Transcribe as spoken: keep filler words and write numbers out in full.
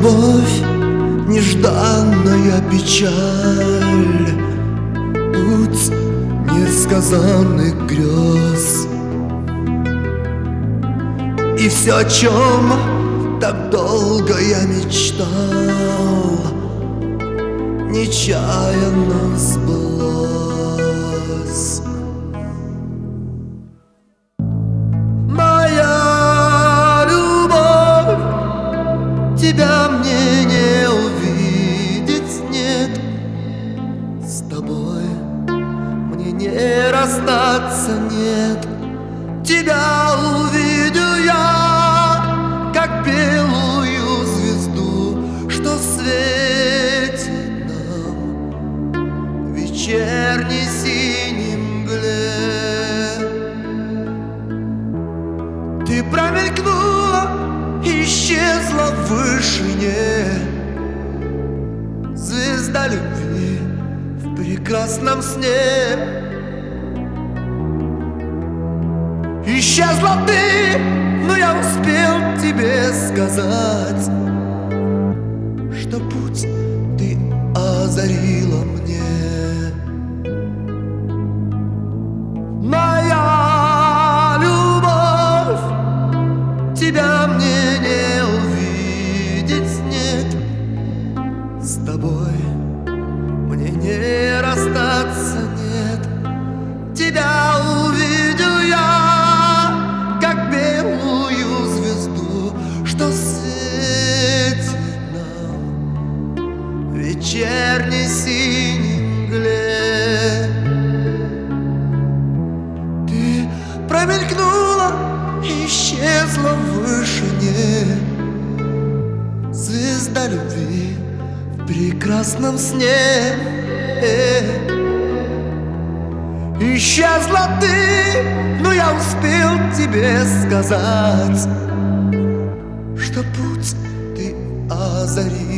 любовь, нежданная печаль, путь несказанных грез. И все, о чем так долго я мечтал, нечаянно сбылось. Моя любовь, тебя мне не увидеть, нет. С тобой мне не расстаться, нет. Тебя увидел я, как белую звезду, что светит нам в вечерней синей мгле. Ты промелькнула, исчезла в вышине, звезда любви в прекрасном сне. Исчезла ты, но я успел тебе сказать, что путь ты озарила мне. Моя любовь, тебя мне не увидеть, нет. С тобой мне не расстаться, нет. Тебя увидел я, как белую звезду, что светит нам в вечерней синей мгле. Ты промелькнула, исчезла в вышине, звезда любви в прекрасном сне. Исчезла ты, но я успел тебе сказать, что путь ты озарил.